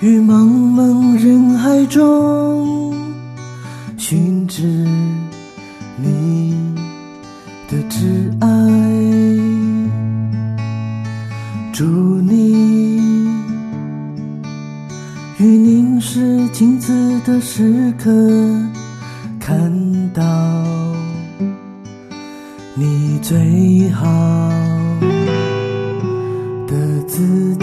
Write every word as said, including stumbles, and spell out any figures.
于茫茫人海中寻知你的挚爱，祝你于凝视镜子的时刻看到你最好的自己。